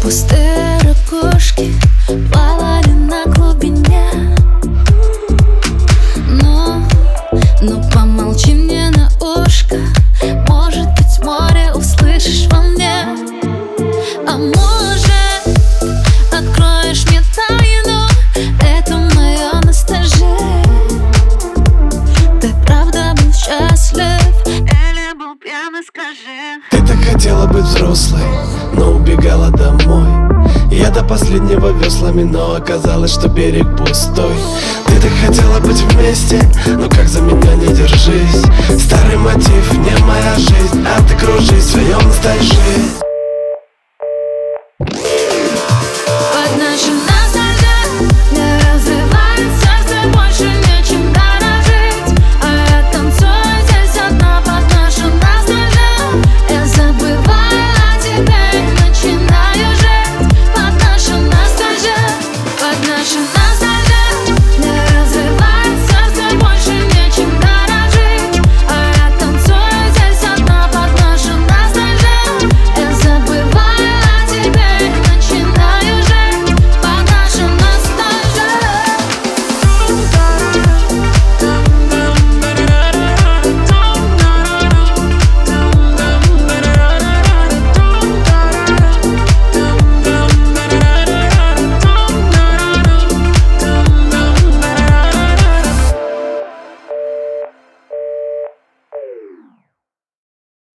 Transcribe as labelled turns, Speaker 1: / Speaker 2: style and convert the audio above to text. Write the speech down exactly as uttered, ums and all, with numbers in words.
Speaker 1: Пустые ракушки плавали на глубине. Ну, ну помолчи мне на ушко. Может быть, море услышишь во мне. А может, откроешь мне тайну. Это мое ностальжия. Ты правда был счастлив или был пьяный, скажи?
Speaker 2: Ты так хотела быть взрослой, но убегала домой. Я до последнего веслами, но оказалось, что берег пустой. Ты так хотела быть вместе, но как за меня не держись. Старый мотив, не моя жизнь, а ты кружись в своем ностальжи.